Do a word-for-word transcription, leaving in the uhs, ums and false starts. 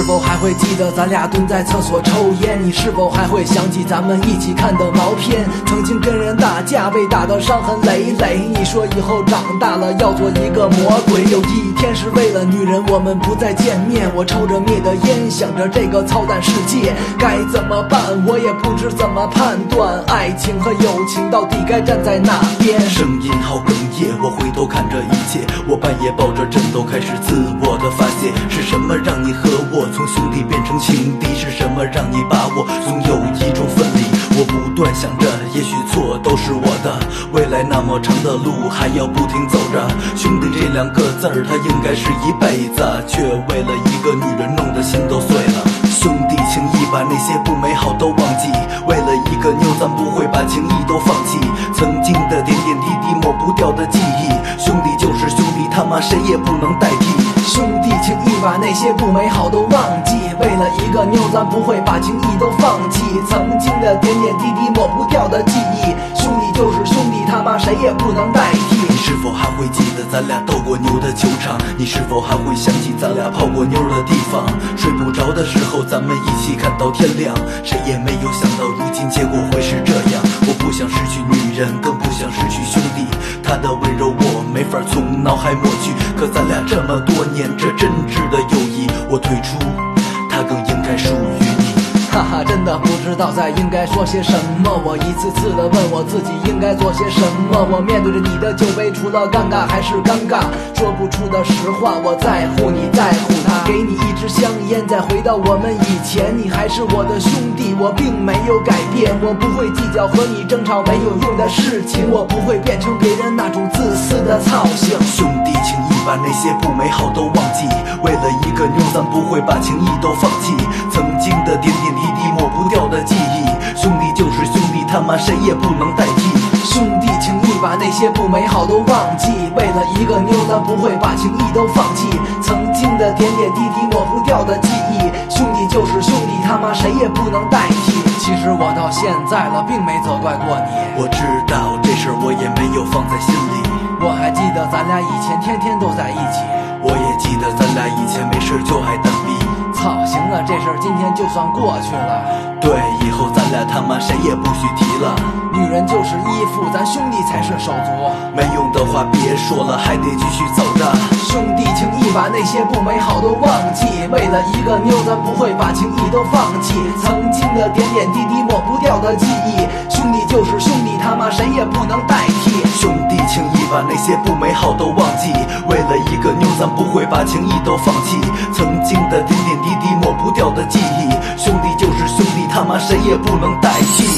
否还会记得咱俩蹲在厕所抽烟？你是否还会想起咱们一起看的毛片？曾经跟人打架被打得伤痕累累，你说以后长大了要做一个魔鬼。有一天是为了女人我们不再见面，我抽着灭的烟，想着这个操蛋世界该怎么办，我也不知怎么判断爱情和友情到底该站在哪边。 声音好哽咽，我回头看着一切，我半夜抱着枕头开始自我的发泄。是什么让你和我从兄弟变成情敌？是什么让你把我从友谊中分离？我不断想着，也许错都是我的，未来那么长的路还要不停走着。兄弟这两个字儿，它应该是一辈子，却为了一个女人弄得心都碎了。兄弟情谊把那些不美好都忘记，为了一个妞咱不会把情谊都放弃。曾经的点点滴滴抹不掉的记忆，兄弟就是兄弟，他妈谁也不能代替。 兄弟情谊把那些不美好都忘记，为了一个妞咱不会把情谊都放弃。曾经的点点滴滴抹不掉的记忆，兄弟就是兄弟，他妈谁也不能代替。 你是否还会记得咱俩斗过牛的球场？你是否还会想起咱俩泡过妞的地方？睡不着的时候咱们一起看到天亮，谁也没有想到如今结果会是这样。我不想失去女人，更不想失去兄弟，她的温柔我没法从脑海抹去。可咱俩这么多年，这真挚的友谊，我退出，它更应该属于你。 哈哈，真的不知道再应该说些什么，我一次次的问我自己应该做些什么。我面对着你的酒杯，除了尴尬还是尴尬，说不出的实话，我在乎你在乎他。给你一支香烟，再回到我们以前，你还是我的兄弟，我并没有改变。我不会计较和你争吵没有用的事情，我不会变成别人那种自私的操性。 兄弟情谊把那些不美好都忘记，为了一个妞咱不会把情谊都放弃。曾经的点点滴滴抹不掉的记忆，兄弟就是兄弟，他妈谁也不能代替。 兄弟情谊把那些不美好都忘记，为了一个妞咱不会把情谊都放弃。曾经的点点滴滴抹不掉的记忆，兄弟就是兄弟，他妈谁也不能代替。其实我到现在了并没责怪过你， 我知道这事儿我也没有放在心里。 我还记得咱俩以前天天都在一起， 我也记得咱俩以前没事就爱蛋逼。 操，行了，这事儿今天就算过去了。 对，以后咱俩他妈谁也不许提了。 女人就是依附，咱兄弟才是手足。 没用的话别说了，还得继续走着。 兄弟情谊把那些不美好都忘记，为了一个妞咱不会把情谊都放弃。曾经的点点滴滴抹不掉的记忆，兄弟就是兄弟，他妈谁也不能代替。 兄弟情谊把那些不美好都忘记，为了一个妞咱不会把情谊都放弃。曾经的点点滴滴抹不掉的记忆，兄弟就是兄弟，他妈谁也不能代替。